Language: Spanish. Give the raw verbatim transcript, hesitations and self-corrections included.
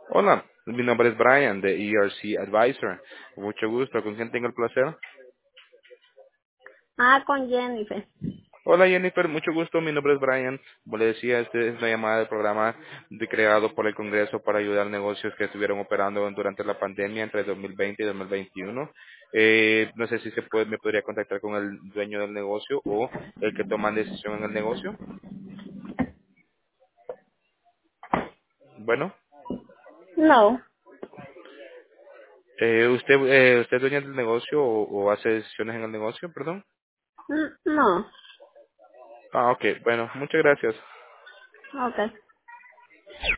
Hola, mi nombre es Brian de E R C Advisor. Mucho gusto, ¿con quién tengo el placer? Ah, con Jennifer. Hola Jennifer, mucho gusto, mi nombre es Brian. Como le decía, este es una llamada del programa de- creado por el Congreso para ayudar a negocios que estuvieron operando durante la pandemia entre dos mil veinte y dos mil veintiuno. Eh, no sé si se puede, me podría contactar con el dueño del negocio o el que toma decisión en el negocio. Bueno, No, eh, ¿usted, eh, usted es dueño del negocio o, o hace decisiones en el negocio, perdón? n- no. Ah, ok, bueno, muchas gracias. Ok.